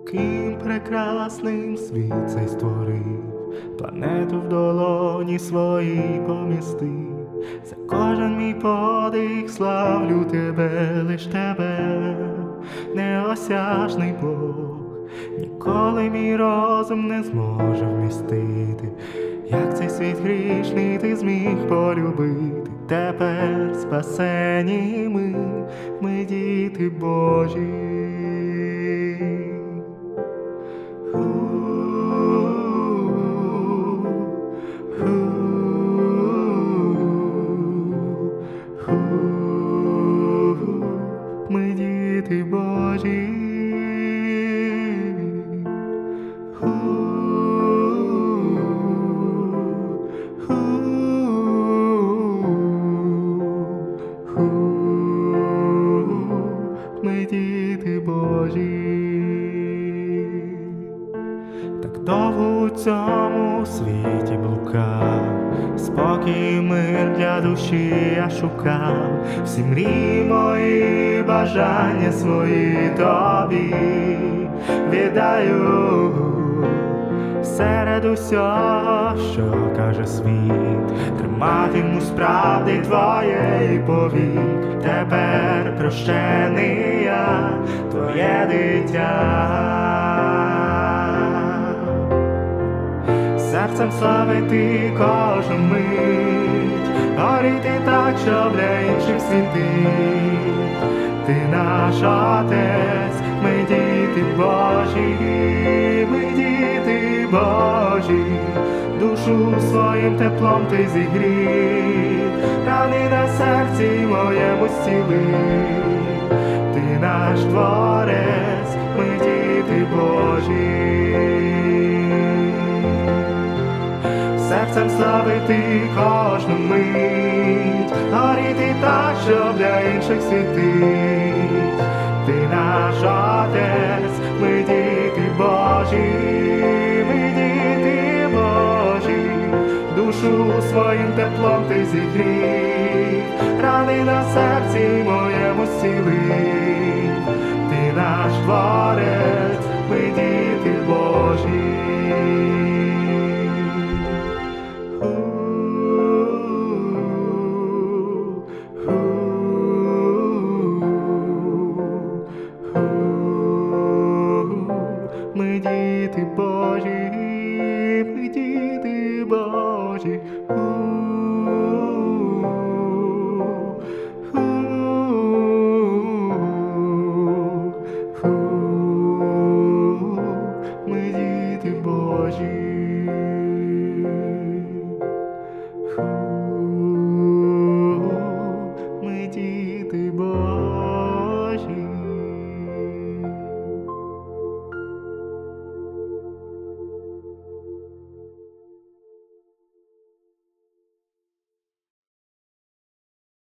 Яким прекрасним світ цей створив, планету в долоні своїй помістив. За кожен мій подих славлю тебе, лиш тебе, неосяжний Бог. Ніколи мій розум не зможе вмістити, як цей світ грішний ти зміг полюбити. Тепер спасені ми діти Божі. Ми діти Божі. Ми діти Божі. Так довго у цьому світі блукав, спокій, мир для душі я шукав. Всі мрії мої, бажання свої тобі віддаю. Серед усього, що каже світ, триматимусь правди твоєї повік. Тепер прощений я, твоє дитя. Серцем славити кожну мить, горіти так, щоб для інших світить. Ти наш Отець, ми діти Божі, ми діти Божі. Душу своїм теплом ти зігрів, рани на серці моєму зціли. Ти наш Творець, ми діти Божі. Серцем славити кожну мить, горіти так, щоб для інших світить. Ти наш Отець, ми діти Божі, ми діти Божі. Душу своїм теплом ти зігрів, рани на серці моєму зціли.